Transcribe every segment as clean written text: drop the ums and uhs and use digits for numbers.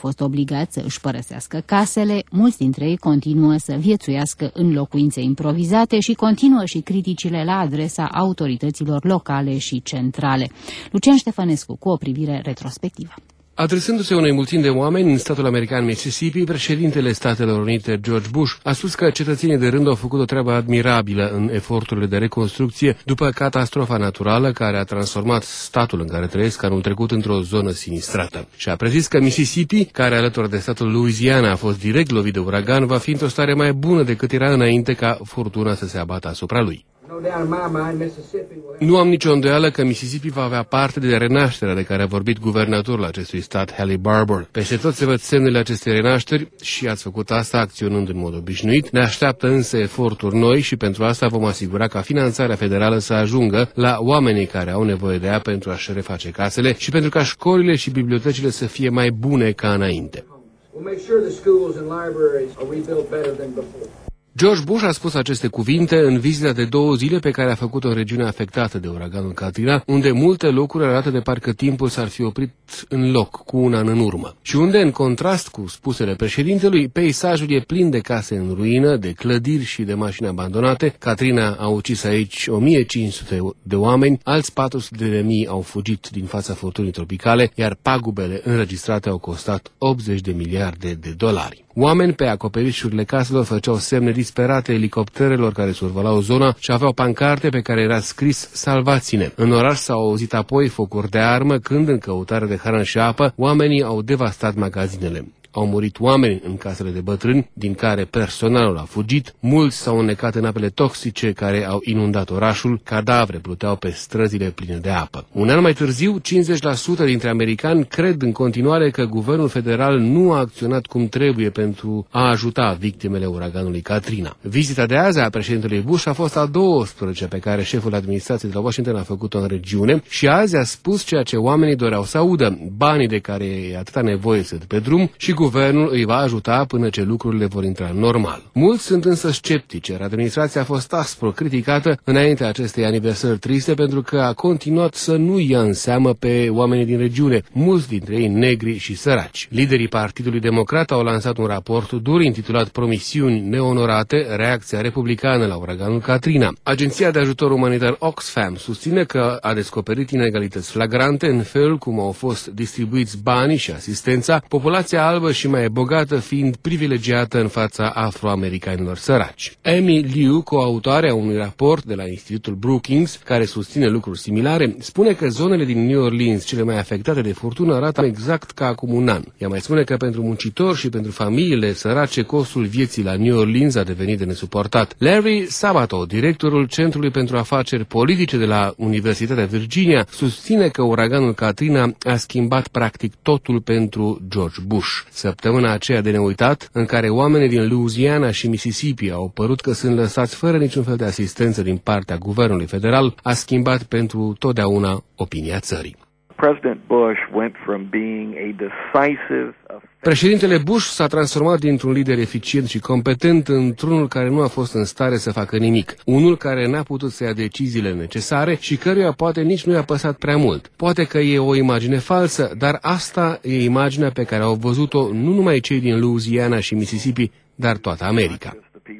fost obligați să își părăsească casele, mulți dintre ei continuă să viețuiască în locuințe improvizate și continuă și criticile la adresa autorităților locale și centrale. Lucian Ștefănescu cu o privire retrospectivă. Adresându-se unei mulțimi de oameni în statul american Mississippi, președintele Statelor Unite, George Bush, a spus că cetățenii de rând au făcut o treabă admirabilă în eforturile de reconstrucție după catastrofa naturală care a transformat statul în care trăiesc anul trecut într-o zonă sinistrată. Și a prezis că Mississippi, care alături de statul Louisiana a fost direct lovit de uragan, va fi într-o stare mai bună decât era înainte ca furtuna să se abată asupra lui. Nu am nicio îndoială că Mississippi va avea parte de renașterea de care a vorbit guvernatorul acestui stat, Haley Barbour. Peste tot se văd semnele acestei renașteri și ați făcut asta acționând în mod obișnuit. Ne așteaptă însă eforturi noi și pentru asta vom asigura ca finanțarea federală să ajungă la oamenii care au nevoie de ea pentru a-și reface casele și pentru ca școlile și bibliotecile să fie mai bune ca înainte. George Bush a spus aceste cuvinte în vizita de 2 zile pe care a făcut-o în regiunea afectată de uraganul Katrina, unde multe locuri arată de parcă timpul s-ar fi oprit în loc cu un an în urmă. Și unde, în contrast cu spusele președintelui, peisajul e plin de case în ruină, de clădiri și de mașini abandonate. Katrina a ucis aici 1500 de oameni, alți 400.000 au fugit din fața furtunii tropicale, iar pagubele înregistrate au costat 80 de miliarde de dolari. Oameni pe acoperișurile caselor făceau semne disperate elicopterelor care survolau zona și aveau pancarte pe care era scris "Salvați-ne". În oraș s-au auzit apoi focuri de armă când, în căutare de hrană și apă, oamenii au devastat magazinele. Au murit oameni în casele de bătrâni, din care personalul a fugit, mulți s-au înnecat în apele toxice care au inundat orașul, cadavre pluteau pe străzile pline de apă. Un an mai târziu, 50% dintre americani cred în continuare că guvernul federal nu a acționat cum trebuie pentru a ajuta victimele uraganului Katrina. Vizita de azi a președintelui Bush a fost a 12-a pe care șeful administrației de la Washington a făcut-o în regiune și azi a spus ceea ce oamenii doreau să audă, banii de care e atâta nevoie sunt pe drum și guvernul îi va ajuta până ce lucrurile vor intra normal. Mulți sunt însă sceptici, iar administrația a fost aspru criticată înaintea acestei aniversări triste pentru că a continuat să nu ia în seamă pe oamenii din regiune, mulți dintre ei negri și săraci. Liderii Partidului Democrat au lansat un raport dur intitulat Promisiuni neonorate, reacția republicană la uraganul Katrina. Agenția de ajutor umanitar Oxfam susține că a descoperit inegalități flagrante în felul cum au fost distribuiți banii și asistența, populația albă și mai bogată fiind privilegiată în fața afroamericanilor săraci. Amy Liu, coautoarea unui raport de la Institutul Brookings, care susține lucruri similare, spune că zonele din New Orleans cele mai afectate de furtună arată exact ca acum un an. Ea mai spune că pentru muncitori și pentru familiile sărace costul vieții la New Orleans a devenit de nesuportat. Larry Sabato, directorul Centrului pentru Afaceri Politice de la Universitatea Virginia, susține că uraganul Katrina a schimbat practic totul pentru George Bush. Săptămâna aceea de neuitat, în care oamenii din Louisiana și Mississippi au părut că sunt lăsați fără niciun fel de asistență din partea guvernului federal, a schimbat pentru totdeauna opinia țării. Președintele Bush s-a transformat dintr-un lider eficient și competent într-unul care nu a fost în stare să facă nimic, unul care n-a putut să ia deciziile necesare și căruia poate nici nu i-a păsat prea mult. Poate că e o imagine falsă, dar asta e imaginea pe care au văzut-o nu numai cei din Louisiana și Mississippi, dar toată America.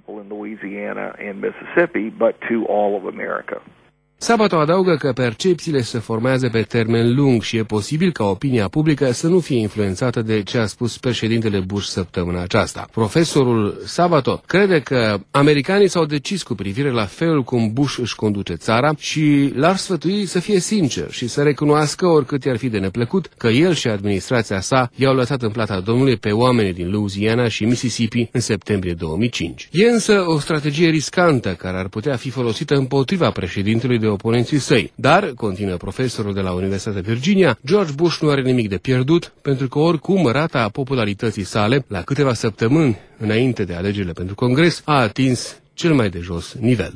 Sabato adaugă că percepțiile se formează pe termen lung și e posibil ca opinia publică să nu fie influențată de ce a spus președintele Bush săptămâna aceasta. Profesorul Sabato crede că americanii s-au decis cu privire la felul cum Bush își conduce țara și l-ar sfătui să fie sincer și să recunoască, oricât i-ar fi de neplăcut, că el și administrația sa i-au lăsat în plata Domnului pe oamenii din Louisiana și Mississippi în septembrie 2005. E însă o strategie riscantă care ar putea fi folosită împotriva președintelui de oponenții săi. Dar, continuă profesorul de la Universitatea Virginia, George Bush nu are nimic de pierdut, pentru că oricum rata popularității sale, la câteva săptămâni înainte de alegerile pentru Congres, a atins cel mai de jos nivel.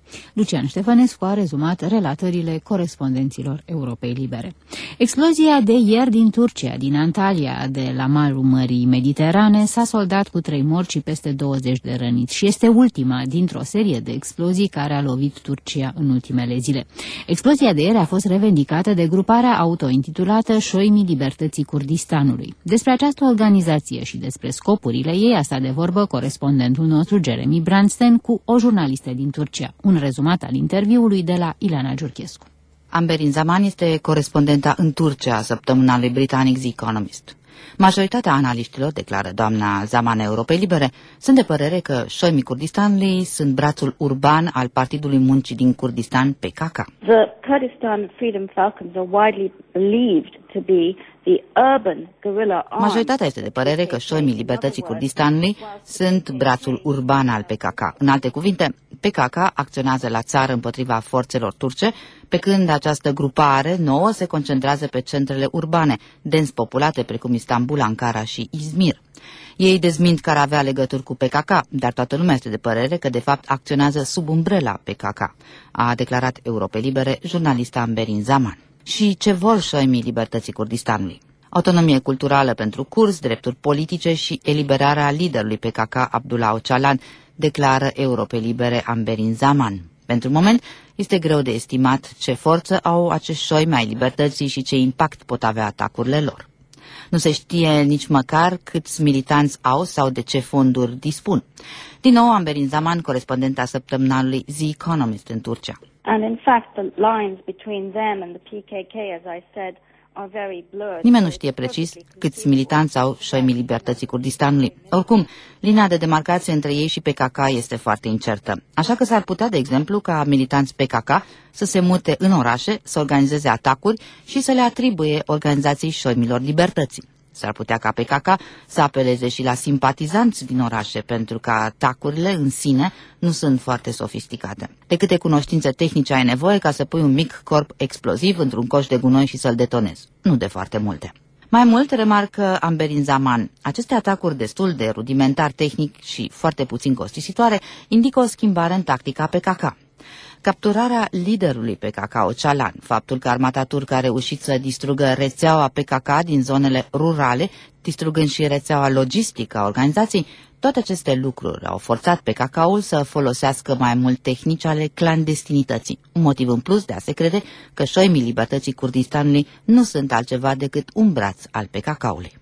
Lucian Ștefănescu a rezumat relatările corespondenților Europei Libere. Explozia de ieri din Turcia, din Antalya, de la malul Mării Mediterane, s-a soldat cu 3 morți și peste 20 de răniți și este ultima dintr-o serie de explozii care a lovit Turcia în ultimele zile. Explozia de ieri a fost revendicată de gruparea auto-intitulată Șoimii Libertății Kurdistanului. Despre această organizație și despre scopurile ei a stat de vorbă corespondentul nostru Jeremy Brandsten cu o jurnalistă din Turcia. Un rezumat al interviului de la Ileana Giurchescu. Amberin Zaman este corespondenta în Turcia a săptămânalului britanic The Economist. Majoritatea analiștilor, declară doamna Zaman Europei Libere, sunt de părere că Șoimii Kurdistanului sunt brațul urban al Partidului Muncii din Kurdistan, PKK. The Kurdistan Freedom Falcons are widely believed to be the urban guerrilla arm. Majoritatea este de părere că Șoimii Libertății Kurdistanului sunt brațul urban al PKK. În alte cuvinte, PKK acționează la țară împotriva forțelor turce, pe când această grupare nouă se concentrează pe centrele urbane, dens populate precum Istanbul, Ankara și Izmir. Ei dezmint că ar avea legături cu PKK, dar toată lumea este de părere că de fapt acționează sub umbrela PKK, a declarat Europei Libere jurnalista Amberin Zaman. Și ce vor Șoimii Libertății Kurdistanului? Autonomie culturală pentru kurzi, drepturi politice și eliberarea liderului PKK Abdullah Öcalan, declară Europei Libere Amberin Zaman. Pentru moment, este greu de estimat ce forță au acești șoimi ai libertății și ce impact pot avea atacurile lor. Nu se știe nici măcar câți militanți au sau de ce fonduri dispun. Din nou, Amberin Zaman, corespondenta săptămânalului The Economist în Turcia. And in fact, the lines between them and the PKK, as I said, are very blurred. Nimeni nu știe precis câți militanți au Șoimii Libertății Kurdistanului. Oricum, linia de demarcație între ei și PKK este foarte incertă. Așa că s-ar putea, de exemplu, ca militanți PKK să se mute în orașe, să organizeze atacuri și să le atribuie organizației Șoimilor Libertății. S-ar putea ca PKK să apeleze și la simpatizanți din orașe, pentru că atacurile în sine nu sunt foarte sofisticate. De câte cunoștințe tehnice ai nevoie ca să pui un mic corp exploziv într-un coș de gunoi și să-l detonezi? Nu de foarte multe. Mai mult, remarcă Amberin Zaman, aceste atacuri destul de rudimentar tehnic și foarte puțin costisitoare indică o schimbare în tactica PKK. Capturarea liderului PKK Öcalan, faptul că armata turcă a reușit să distrugă rețeaua PKK din zonele rurale, distrugând și rețeaua logistică a organizației, toate aceste lucruri au forțat PKK-ul să folosească mai mult tehnici ale clandestinității. Un motiv în plus de a se crede că Șoimii Libertății Kurdistanului nu sunt altceva decât un braț al PKK-ului.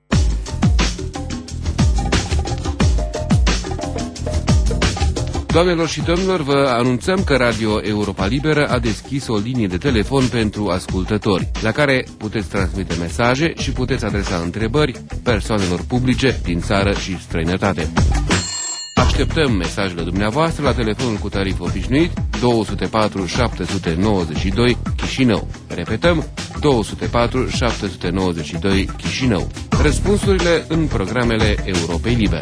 Doamnelor și domnilor, vă anunțăm că Radio Europa Liberă a deschis o linie de telefon pentru ascultători, la care puteți transmite mesaje și puteți adresa întrebări persoanelor publice din țară și străinătate. Așteptăm mesajele dumneavoastră la telefonul cu tarif obișnuit 204 792 Chișinău. Repetăm, 204 792 Chișinău. Răspunsurile în programele Europei Libere.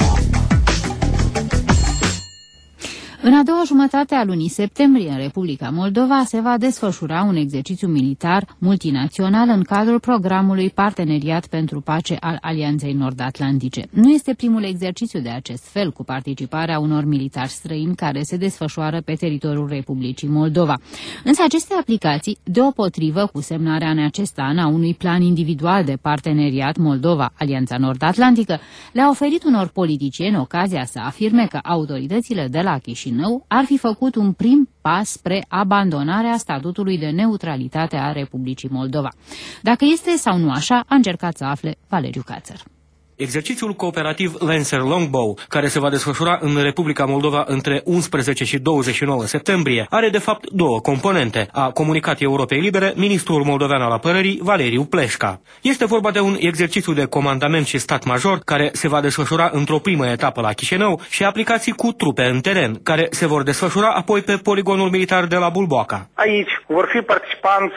În a doua jumătate a lunii septembrie, în Republica Moldova, se va desfășura un exercițiu militar multinațional în cadrul programului Parteneriat pentru Pace al Alianței Nord-Atlantice. Nu este primul exercițiu de acest fel, cu participarea unor militari străini care se desfășoară pe teritoriul Republicii Moldova. Însă aceste aplicații, deopotrivă cu semnarea în acest an a unui plan individual de parteneriat Moldova-Alianța Nord-Atlantică, le-a oferit unor politicieni ocazia să afirme că autoritățile de la Chișinău ar fi făcut un prim pas spre abandonarea statutului de neutralitate a Republicii Moldova. Dacă este sau nu așa, a încercat să afle Valeriu Cațăr. Exercițiul cooperativ Lancer Longbow, care se va desfășura în Republica Moldova între 11 și 29 septembrie, are de fapt două componente, a comunicat Europei Libere ministrul moldovean al apărării Valeriu Pleșca. Este vorba de un exercițiu de comandament și stat major care se va desfășura într-o primă etapă la Chișinău și aplicații cu trupe în teren, care se vor desfășura apoi pe poligonul militar de la Bulboaca. Aici vor fi participanți și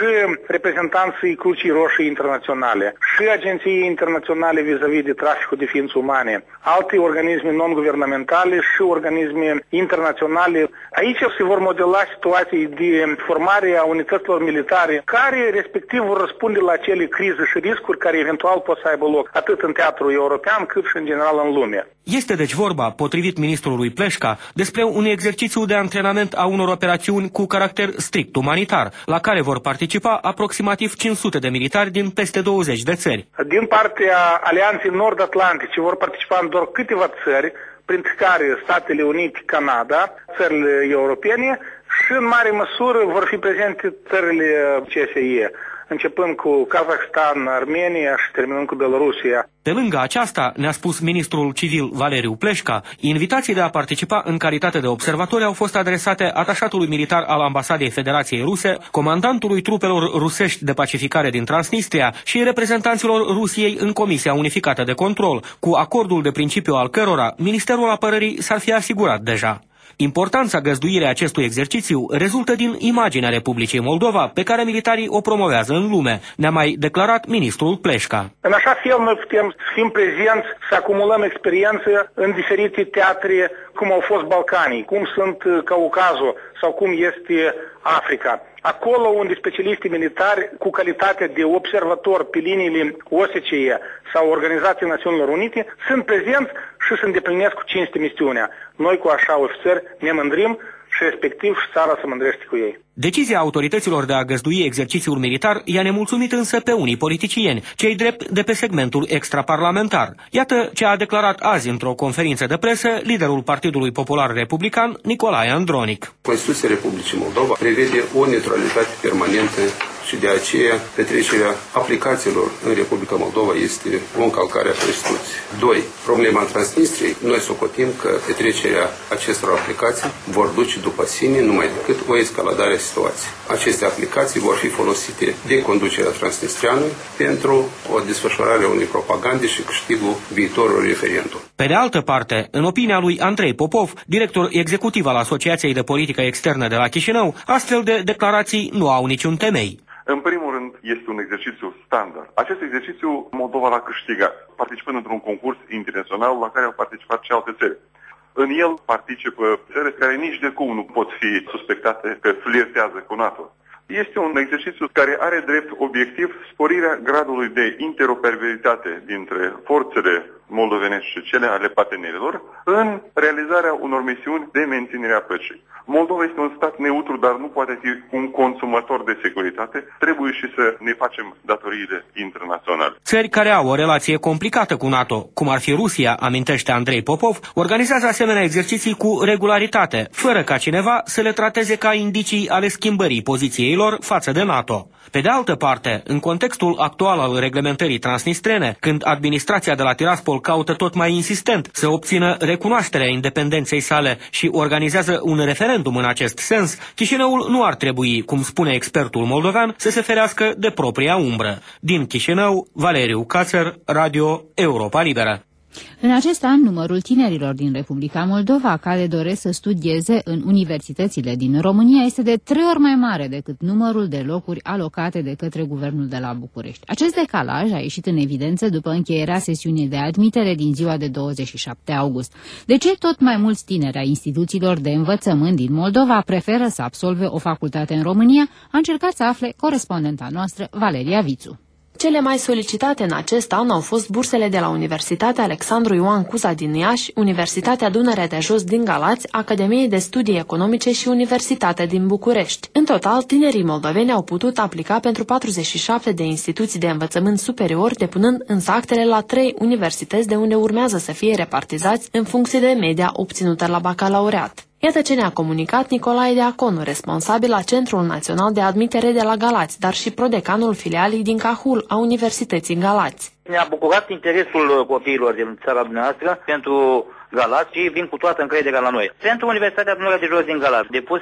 și reprezentanții Crucii Roșii Internaționale, și agenții internaționale vis-a-vis de traficul de ființe umane, alte organisme non-guvernamentale și organisme internaționale. Aici se vor modela situații de formare a unităților militare care respectiv vor răspunde la acele crize și riscuri care eventual pot să aibă loc atât în teatrul european cât și în general în lume. Este deci vorba, potrivit ministrului Pleșca, despre un exercițiu de antrenament a unor operațiuni cu caracter strict umanitar, la care vor participa aproximativ 500 de militari din peste 20 de țări. Din partea Alianței Nord-Atlantice vor participa în doar câteva țări, printre care Statele Unite, Canada, țările europene și în mare măsură vor fi prezente țările CSE, începând cu Kazakhstan, Armenia și terminând cu Belarusia. Pe lângă aceasta, ne-a spus ministrul civil Valeriu Pleșca, invitații de a participa în calitate de observatori au fost adresate atașatului militar al Ambasadei Federației Ruse, comandantului trupelor rusești de pacificare din Transnistria și reprezentanților Rusiei în Comisia Unificată de Control, cu acordul de principiu al cărora Ministerul Apărării s-ar fi asigurat deja. Importanța găzduirii acestui exercițiu rezultă din imaginea Republicii Moldova, pe care militarii o promovează în lume, ne-a mai declarat ministrul Pleșca. În așa fel noi putem să fim prezenți, să acumulăm experiență în diferite teatre, cum au fost Balcanii, cum sunt Caucazul sau cum este Africa. Acolo unde specialiștii militari cu calitatea de observator pe liniile OSCE sau Organizației Națiunilor Unite sunt prezenți și se îndeplinesc cu cinste misiunea. Noi cu așa ofițeri ne mândrim și respectiv și țara se mândrește cu ei. Decizia autorităților de a găzdui exercițiul militar i-a nemulțumit însă pe unii politicieni, cei drept de pe segmentul extraparlamentar. Iată ce a declarat azi într-o conferință de presă liderul Partidului Popular Republican, Nicolae Andronic. Constituția Republicii Moldova prevede o neutralitate permanentă și de aceea petrecerea aplicațiilor în Republica Moldova este o încălcare a Constituției. 2. Problema Transnistriei. Noi socotim că petrecerea acestor aplicații vor duce după sine numai decât o escaladare a situației. Aceste aplicații vor fi folosite de conducerea transnistriană pentru o desfășurare a unei propagande și câștigul viitorului referendum. Pe de altă parte, în opinia lui Andrei Popov, director executiv al Asociației de Politică Externă de la Chișinău, astfel de declarații nu au niciun temei. În primul rând, este un exercițiu standard. Acest exercițiu Moldova l-a câștigat, participând într-un concurs internațional la care au participat și alte țări. În el participă țări care nici de cum nu pot fi suspectate că flirtează cu NATO. Este un exercițiu care are drept obiectiv sporirea gradului de interoperabilitate dintre forțele moldovenești și cele ale partenerilor în realizarea unor misiuni de menținere a păcii. Moldova este un stat neutru, dar nu poate fi un consumator de securitate. Trebuie și să ne facem datoriile internaționale. Țări care au o relație complicată cu NATO, cum ar fi Rusia, amintește Andrei Popov, organizează asemenea exerciții cu regularitate, fără ca cineva să le trateze ca indicii ale schimbării poziției lor față de NATO. Pe de altă parte, în contextul actual al reglementării transnistrene, când administrația de la Tiraspol caută tot mai insistent să obțină recunoașterea independenței sale și organizează un referendum în acest sens, Chișinăul nu ar trebui, cum spune expertul moldovean, să se ferească de propria umbră. Din Chișinău, Valeriu Cațăr, Radio Europa Liberă. În acest an, numărul tinerilor din Republica Moldova care doresc să studieze în universitățile din România este de 3 ori mai mare decât numărul de locuri alocate de către guvernul de la București. Acest decalaj a ieșit în evidență după încheierea sesiunii de admitere din ziua de 27 august. De ce tot mai mulți tineri ai instituțiilor de învățământ din Moldova preferă să absolve o facultate în România? A încercat să afle corespondenta noastră, Valeria Vițu. Cele mai solicitate în acest an au fost bursele de la Universitatea Alexandru Ioan Cuza din Iași, Universitatea Dunărea de Jos din Galați, Academiei de Studii Economice și Universitatea din București. În total, tinerii moldoveni au putut aplica pentru 47 de instituții de învățământ superior, depunând însă actele la 3 universități de unde urmează să fie repartizați în funcție de media obținută la bacalaureat. Iată ce ne-a comunicat Nicolae Deaconu, responsabil la Centrul Național de Admitere de la Galați, dar și prodecanul filialei din Cahul a Universității Galați. Ne-a bucurat interesul copiilor din țara dumneavoastră pentru Galați și vin cu toată încrederea la noi. Pentru Universitatea Dunărea de Jos din Galați, depus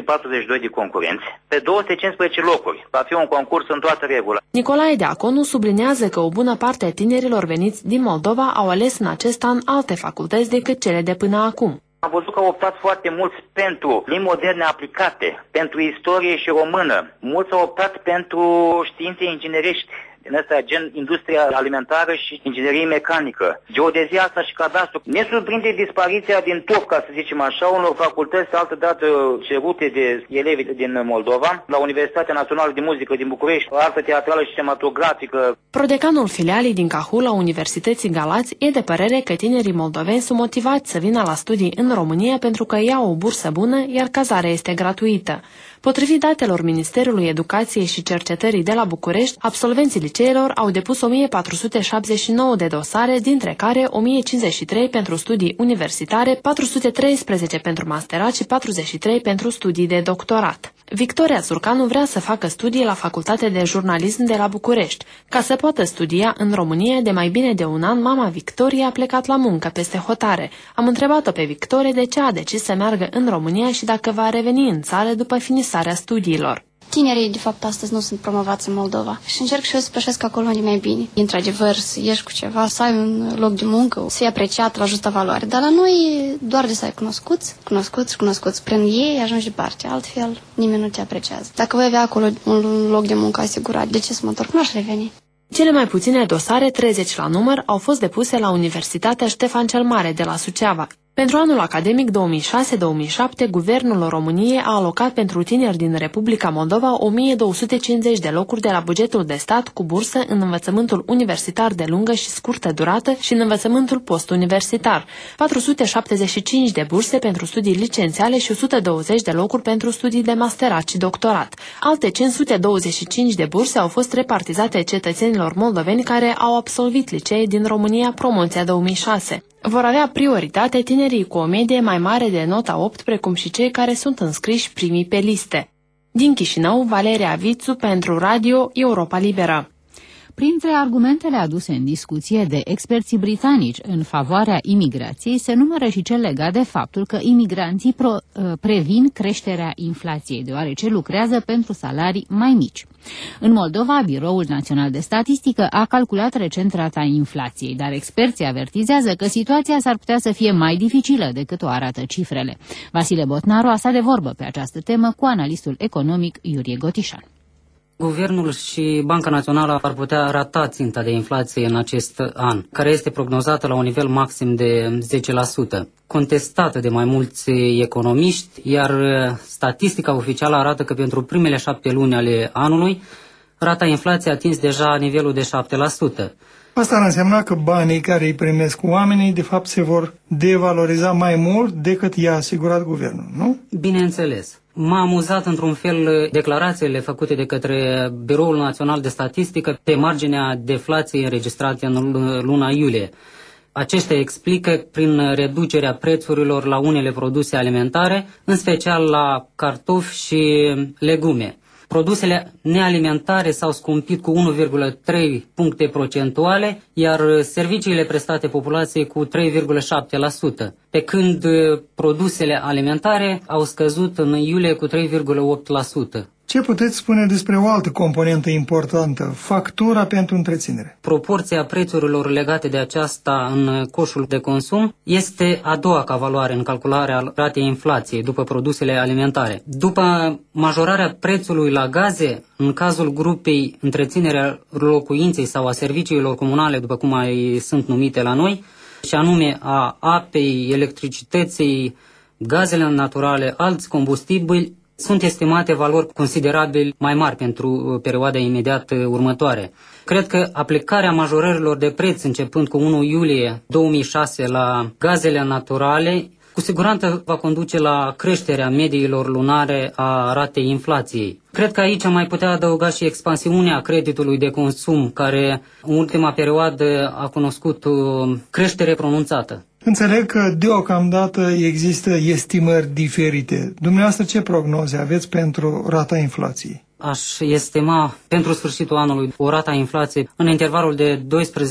242 de concurenți pe 215 locuri. Va fi un concurs în toată regula. Nicolae Deaconu sublinează că o bună parte a tinerilor veniți din Moldova au ales în acest an alte facultăți decât cele de până acum. Am văzut că au optat foarte mulți pentru limbi moderne aplicate, pentru istorie și română. Mulți au optat pentru științe inginerești, din asta gen industria alimentară și inginerie mecanică, geodezia asta și cadastru. Ne surprinde dispariția din top, ca să zicem așa, unor facultăți altădată cerute de elevi din Moldova, la Universitatea Națională de Muzică din București, artă teatrală și cinematografică. Prodecanul filialii din Cahul la Universității Galați e de părere că tinerii moldoveni sunt motivați să vină la studii în România pentru că iau o bursă bună, iar cazarea este gratuită. Potrivit datelor Ministerului Educației și Cercetării de la București, absolvenții liceelor au depus 1479 de dosare, dintre care 1053 pentru studii universitare, 413 pentru masterat și 43 pentru studii de doctorat. Victoria Surcanu vrea să facă studii la Facultatea de Jurnalism de la București. Ca să poată studia în România de mai bine de un an, mama Victoriei a plecat la muncă peste hotare. Am întrebat-o pe Victorie de ce a decis să meargă în România și dacă va reveni în țară după finisarea studiilor. Tinerii, de fapt, astăzi nu sunt promovați în Moldova și încerc și eu să pășesc acolo unde e mai bine. Într-adevăr, să ieși cu ceva, să ai un loc de muncă, să fii apreciat la justa valoare. Dar la noi, doar de să ai cunoscuți. Prin ei ajungi departe. Altfel, nimeni nu te apreciază. Dacă voi avea acolo un loc de muncă asigurat, de ce să mă întorc? Nu aș reveni. Cele mai puține dosare, 30 la număr, au fost depuse la Universitatea Ștefan cel Mare de la Suceava. Pentru anul academic 2006-2007, Guvernul României a alocat pentru tineri din Republica Moldova 1250 de locuri de la bugetul de stat cu bursă în învățământul universitar de lungă și scurtă durată și în învățământul postuniversitar, 475 de burse pentru studii licențiale și 120 de locuri pentru studii de masterat și doctorat. Alte 525 de burse au fost repartizate cetățenilor moldoveni care au absolvit licee din România promoția 2006. Vor avea prioritate tinerii cu o medie mai mare de nota 8, precum și cei care sunt înscriși primii pe liste. Din Chișinău, Valeria Vițu pentru Radio Europa Liberă. Printre argumentele aduse în discuție de experții britanici în favoarea imigrației se numără și cel legat de faptul că imigranții previn creșterea inflației, deoarece lucrează pentru salarii mai mici. În Moldova, Biroul Național de Statistică a calculat recent rata inflației, dar experții avertizează că situația s-ar putea să fie mai dificilă decât o arată cifrele. Vasile Botnaru a stat de vorbă pe această temă cu analistul economic Iurie Gotișan. Guvernul și Banca Națională ar putea rata ținta de inflație în acest an, care este prognozată la un nivel maxim de 10%, contestată de mai mulți economiști, iar statistica oficială arată că pentru primele 7 luni ale anului, rata inflației a atins deja nivelul de 7%. Asta ar însemna că banii care îi primesc oamenii, de fapt, se vor devaloriza mai mult decât i-a asigurat guvernul, nu? Bineînțeles. M-a amuzat într-un fel declarațiile făcute de către Biroul Național de Statistică pe marginea deflației înregistrate în luna iulie. Aceștia explică prin reducerea prețurilor la unele produse alimentare, în special la cartofi și legume. Produsele nealimentare s-au scumpit cu 1,3 puncte procentuale, iar serviciile prestate populației cu 3,7%, pe când produsele alimentare au scăzut în iulie cu 3,8%. Ce puteți spune despre o altă componentă importantă, factura pentru întreținere? Proporția prețurilor legate de aceasta în coșul de consum este a doua ca valoare în calcularea ratei inflației după produsele alimentare. După majorarea prețului la gaze, în cazul grupei întreținerea locuinței sau a serviciilor comunale, după cum mai sunt numite la noi, și anume a apei, electricității, gazele naturale, alți combustibili, sunt estimate valori considerabil mai mari pentru perioada imediat următoare. Cred că aplicarea majorărilor de preț începând cu 1 iulie 2006 la gazele naturale cu siguranță va conduce la creșterea mediilor lunare a ratei inflației. Cred că aici am mai putea adăuga și expansiunea creditului de consum, care în ultima perioadă a cunoscut creștere pronunțată. Înțeleg că deocamdată există estimări diferite. Dumneavoastră ce prognoze aveți pentru rata inflației? aș estima pentru sfârșitul anului o rată a inflației în intervalul de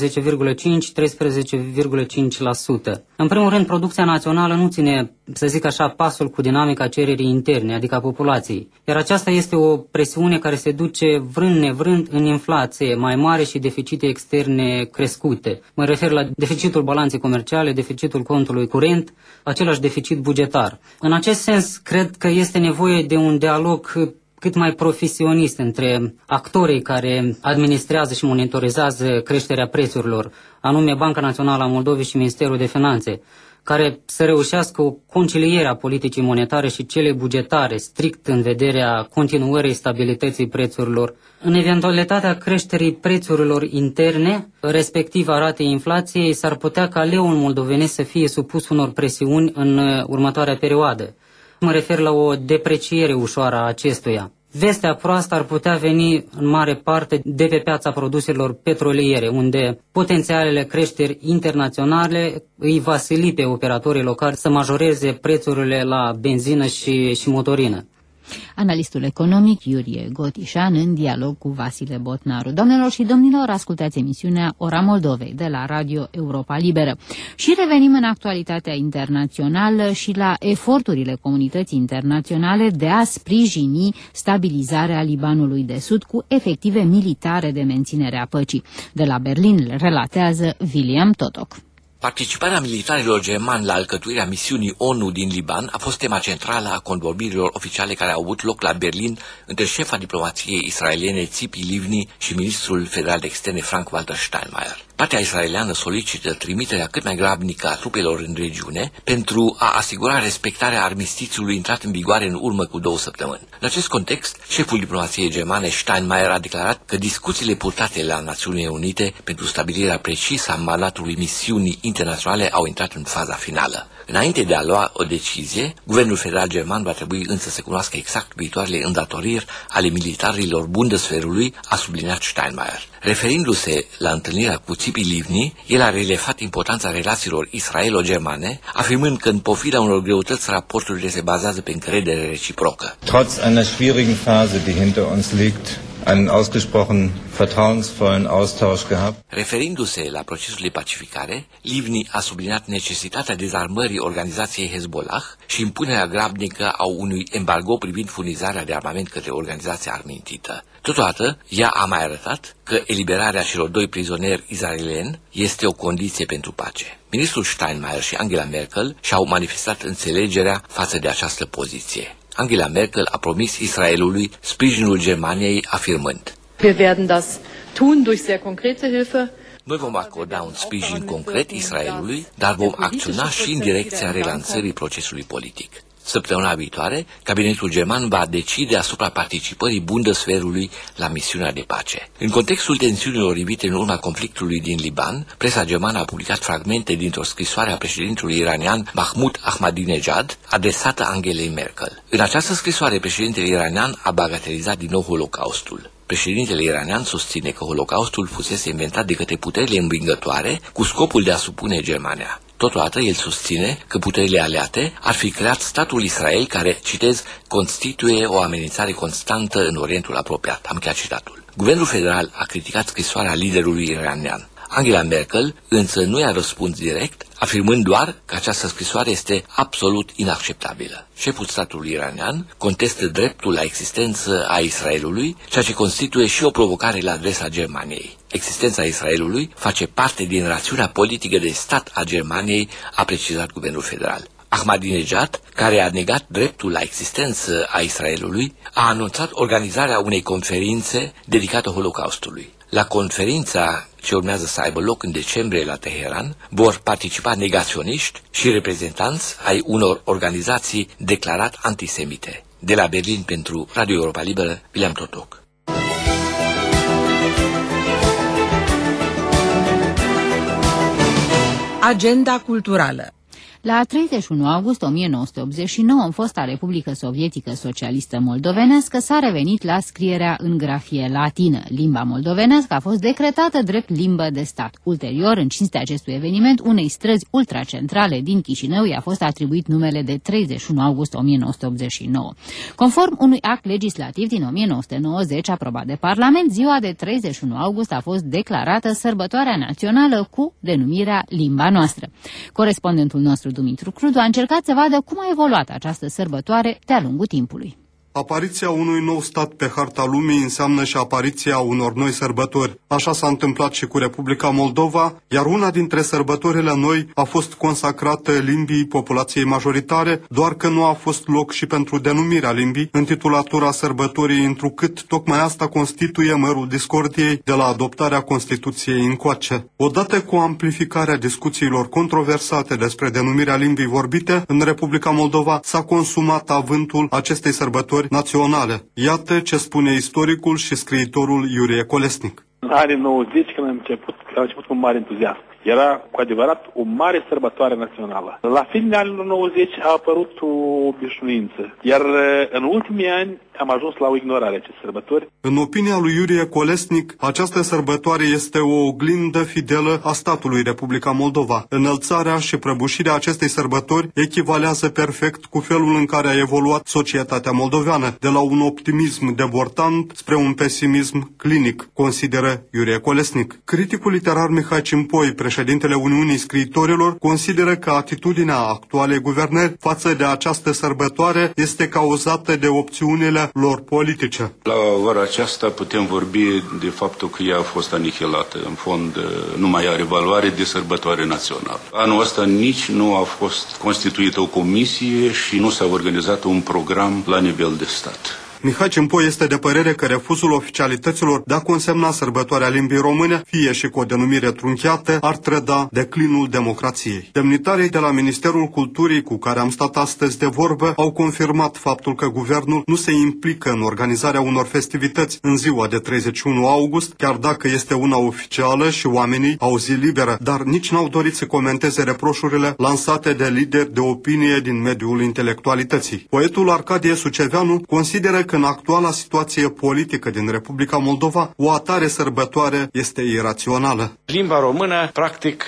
12,5-13,5%. În primul rând, producția națională nu ține, să zic așa, pasul cu dinamica cererii interne, adică a populației. Iar aceasta este o presiune care se duce vrând nevrând în inflație mai mare și deficite externe crescute. Mă refer la deficitul balanței comerciale, deficitul contului curent, același deficit bugetar. În acest sens, cred că este nevoie de un dialog cât mai profesionist între actorii care administrează și monitorizează creșterea prețurilor, anume Banca Națională a Moldovei și Ministerul de Finanțe, care să reușească o conciliere a politicii monetare și cele bugetare, strict în vederea continuării stabilității prețurilor. În eventualitatea creșterii prețurilor interne, respectiv a ratei inflației, s-ar putea ca leul moldovenesc să fie supus unor presiuni în următoarea perioadă. Mă refer la o depreciere ușoară a acestuia. Vestea proastă ar putea veni în mare parte de pe piața produselor petroliere, unde potențialele creșteri internaționale îi va sili pe operatorii locali să majoreze prețurile la benzină și motorină. Analistul economic Iurie Gotișan în dialog cu Vasile Botnaru. Doamnelor și domnilor, ascultați emisiunea Ora Moldovei de la Radio Europa Liberă. Și revenim în actualitatea internațională și la eforturile comunității internaționale de a sprijini stabilizarea Libanului de Sud cu efective militare de menținere a păcii. De la Berlin relatează William Totok. Participarea militarilor germani la alcătuirea misiunii ONU din Liban a fost tema centrală a convorbirilor oficiale care au avut loc la Berlin între șefa diplomației israeliene Tzipi Livni și ministrul federal de externe Frank-Walter Steinmeier. Partea israeliană solicită trimiterea cât mai grabnică a trupelor în regiune pentru a asigura respectarea armistițiului intrat în vigoare în urmă cu 2 săptămâni. În acest context, șeful diplomației germane Steinmeier a declarat că discuțiile purtate la Națiunile Unite pentru stabilirea precisă a mandatului misiunii internaționale au intrat în faza finală. Înainte de a lua o decizie, guvernul federal german va trebui însă să cunoască exact viitoarele îndatoriri ale militarilor Bundeswehrului, a subliniat Steinmeier. Referindu-se la întâlnirea cu Tzipi Livni, el a relevat importanța relațiilor israelo-germane, afirmând că în pofida unor greutăți raporturile se bazează pe încredere reciprocă. Trotz einer schwierigen Phase, die hinter uns liegt, einen ausgesprochen vertrauensvollen Austausch gehabt. Referindu-se la procesul de pacificare, Livni a subliniat necesitatea dezarmării organizației Hezbollah și impunerea grabnică a unui embargo privind furnizarea de armament către organizația armintită. Totodată, ea a mai arătat că eliberarea celor 2 prizonieri israelieni este o condiție pentru pace. Ministrul Steinmeier și Angela Merkel și-au manifestat înțelegerea față de această poziție. Angela Merkel a promis Israelului sprijinul Germaniei, afirmând: Wir werden das tun durch sehr konkrete Hilfe. Noi vom acorda un sprijin concret Israelului, dar vom acționa și în direcția relansării procesului politic. Săptămâna viitoare, cabinetul german va decide asupra participării Bundeswehrului la misiunea de pace. În contextul tensiunilor rivite în urma conflictului din Liban, presa germană a publicat fragmente dintr-o scrisoare a președintelui iranian Mahmoud Ahmadinejad, adresată Angelei Merkel. În această scrisoare, președintele iranian a bagatelizat din nou Holocaustul. Președintele iranian susține că Holocaustul fusese inventat de către puterile învingătoare cu scopul de a supune Germania. Totodată, el susține că puterile aliate ar fi creat statul Israel care, citez, constituie o amenințare constantă în Orientul apropiat. Am încheiat citatul. Guvernul federal a criticat scrisoarea liderului iranian. Angela Merkel însă nu i-a răspuns direct, afirmând doar că această scrisoare este absolut inacceptabilă. Șeful statului iranian contestă dreptul la existență a Israelului, ceea ce constituie și o provocare la adresa Germaniei. Existența Israelului face parte din rațiunea politică de stat a Germaniei, a precizat guvernul federal. Ahmadinejad, care a negat dreptul la existență a Israelului, a anunțat organizarea unei conferințe dedicate Holocaustului. La conferința ce urmează să aibă loc în decembrie la Teheran, vor participa negaționiști și reprezentanți ai unor organizații declarat antisemite. De la Berlin pentru Radio Europa Liberă, William Totok. Agenda culturală. La 31 august 1989, în fosta Republică Sovietică Socialistă Moldovenească, s-a revenit la scrierea în grafie latină. Limba moldovenească a fost decretată drept limbă de stat. Ulterior, în cinstea acestui eveniment, unei străzi ultracentrale din Chișinău i-a fost atribuit numele de 31 august 1989. Conform unui act legislativ din 1990 aprobat de Parlament, ziua de 31 august a fost declarată sărbătoarea națională cu denumirea Limba Noastră. Corespondentul nostru Dumitru Crudu a încercat să vadă cum a evoluat această sărbătoare de-a lungul timpului. Apariția unui nou stat pe harta lumii înseamnă și apariția unor noi sărbători. Așa s-a întâmplat și cu Republica Moldova, iar una dintre sărbătorile noi a fost consacrată limbii populației majoritare, doar că nu a fost loc și pentru denumirea limbii în titulatura sărbătorii, întrucât tocmai asta constituie mărul discordiei de la adoptarea Constituției încoace. Odată cu amplificarea discuțiilor controversate despre denumirea limbii vorbite, în Republica Moldova s-a consumat avântul acestei sărbători naționale. Iată ce spune istoricul și scriitorul Iurie Colesnic. În anii 90, când am început cu mare entuziasm. Era cu adevărat o mare sărbătoare națională. La finele anilor 90 a apărut o obișnuință, iar în ultimii ani am ajuns la o ignorare a acestei sărbători. În opinia lui Iurie Colesnic, această sărbătoare este o oglindă fidelă a statului Republica Moldova. Înălțarea și prăbușirea acestei sărbători echivalează perfect cu felul în care a evoluat societatea moldoveană, de la un optimism debortant spre un pesimism clinic, consideră Iurie Colesnic. Criticul literar Mihai Cimpoi, președintele Uniunii Scriitorilor, consideră că atitudinea actualei guvernări față de această sărbătoare este cauzată de opțiunile lor politice. La ora aceasta putem vorbi de faptul că ea a fost anihilată. În fond, nu mai are valoare de sărbătoare națională. Anul ăsta nici nu a fost constituită o comisie și nu s-a organizat un program la nivel de stat. Mihai Cimpoi este de părere că refuzul oficialităților de a consemna sărbătoarea limbii române, fie și cu o denumire trunchiată, ar trăda declinul democrației. Demnitarii de la Ministerul Culturii cu care am stat astăzi de vorbă au confirmat faptul că guvernul nu se implică în organizarea unor festivități în ziua de 31 august, chiar dacă este una oficială și oamenii au zi liberă, dar nici n-au dorit să comenteze reproșurile lansate de lideri de opinie din mediul intelectualității. Poetul Arcadie Suceveanu consideră că în actuala situație politică din Republica Moldova, o atare sărbătoare este irațională. Limba română, practic,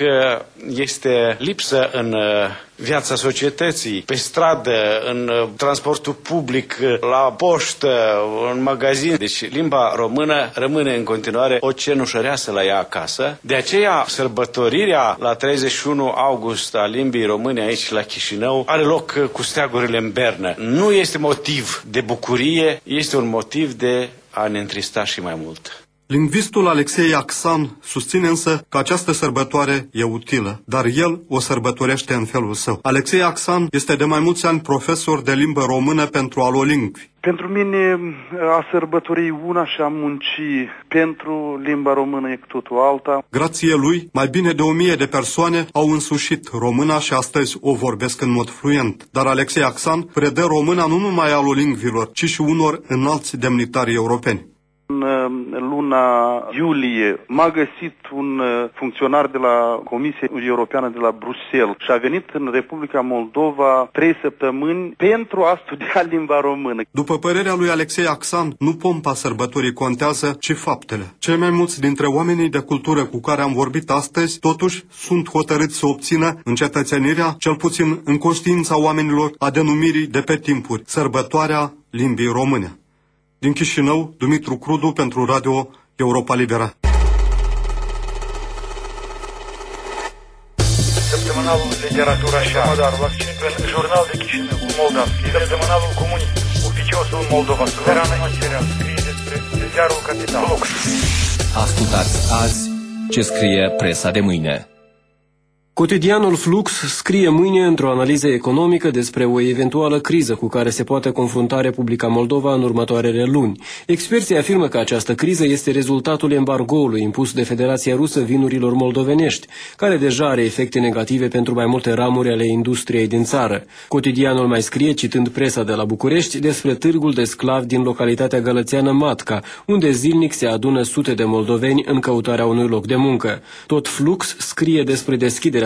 este lipsă în viața societății, pe stradă, în transportul public, la poștă, în magazin. Deci limba română rămâne în continuare o cenușăreasă la ea acasă. De aceea, sărbătorirea la 31 august a limbii române aici la Chișinău are loc cu steagurile în bernă. Nu este motiv de bucurie, este un motiv de a ne întrista și mai mult. Lingvistul Alexei Axan susține însă că această sărbătoare e utilă, dar el o sărbătorește în felul său. Alexei Axan este de mai mulți ani profesor de limbă română pentru alolingvi. Pentru mine a sărbători una și a munci pentru limba română e cu totul alta. Grație lui, mai bine de 1000 de persoane au însușit româna și astăzi o vorbesc în mod fluent. Dar Alexei Axan predă româna nu numai alolingvilor, ci și unor înalți demnitari europeni. În luna iulie m-a găsit un funcționar de la Comisia Europeană de la Bruxelles și a venit în Republica Moldova 3 săptămâni pentru a studia limba română. După părerea lui Alexei Axan, nu pompa sărbătorii contează, ci faptele. Cei mai mulți dintre oamenii de cultură cu care am vorbit astăzi, totuși, sunt hotărâți să obțină încetățenirea, cel puțin în conștiința oamenilor, a denumirii de pe timpuri, sărbătoarea limbii române. Din Chișinău, Dumitru Crudu pentru Radio Europa Liberă. Săptămânalul Literatura și Art, Jurnal de Chișinău, Moldavski, Săptămânalul Comunist, Oficiosul Moldova, Suverană Material, scrie despre Ziarul Capital. Ascultați azi ce scrie presa de mâine. Cotidianul Flux scrie mâine într-o analiză economică despre o eventuală criză cu care se poate confrunta Republica Moldova în următoarele luni. Experții afirmă că această criză este rezultatul embargoului impus de Federația Rusă vinurilor moldovenești, care deja are efecte negative pentru mai multe ramuri ale industriei din țară. Cotidianul mai scrie, citând presa de la București, despre târgul de sclavi din localitatea gălățeană Matca, unde zilnic se adună sute de moldoveni în căutarea unui loc de muncă. Tot Flux scrie despre deschiderea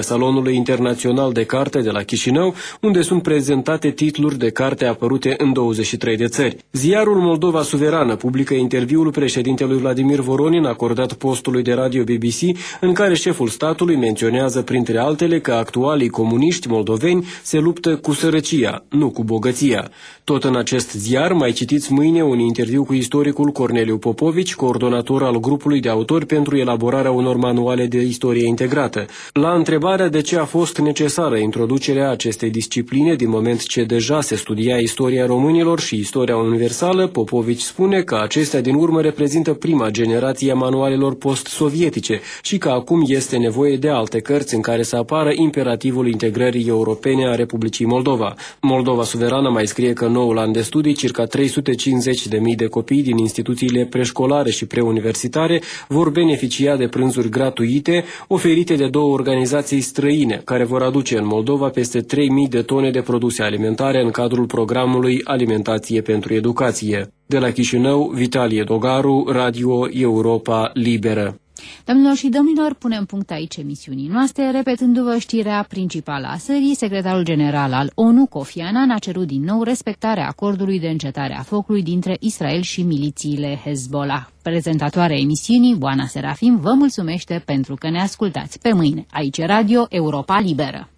Salonului Internațional de Carte de la Chișinău, unde sunt prezentate titluri de carte apărute în 23 de țări. Ziarul Moldova Suverană publică interviul președintelui Vladimir Voronin acordat postului de radio BBC, în care șeful statului menționează printre altele că actualii comuniști moldoveni se luptă cu sărăcia, nu cu bogăția. Tot în acest ziar mai citiți mâine un interviu cu istoricul Corneliu Popovici, coordonator al grupului de autori pentru elaborarea unor manuale de istorie integrată. La întrebarea de ce a fost necesară introducerea acestei discipline, din moment ce deja se studia istoria românilor și istoria universală, Popovici spune că acestea din urmă reprezintă prima generație a manualelor post-sovietice și că acum este nevoie de alte cărți în care să apară imperativul integrării europene a Republicii Moldova. Moldova Suverană mai scrie că noul an de studii, circa 350.000 de copii din instituțiile preșcolare și preuniversitare vor beneficia de prânzuri gratuite oferite de două organizații străine, care vor aduce în Moldova peste 3.000 de tone de produse alimentare în cadrul programului Alimentație pentru Educație. De la Chișinău, Vitalie Dogaru, Radio Europa Liberă. Doamnelor și domnilor, punem punct aici emisiunii noastre, repetându-vă știrea principală a serii. Secretarul general al ONU, Kofi Annan, a cerut din nou respectarea acordului de încetare a focului dintre Israel și milițiile Hezbollah. Prezentatoarea emisiunii, Oana Serafim, vă mulțumește pentru că ne ascultați. Pe mâine, aici Radio Europa Liberă.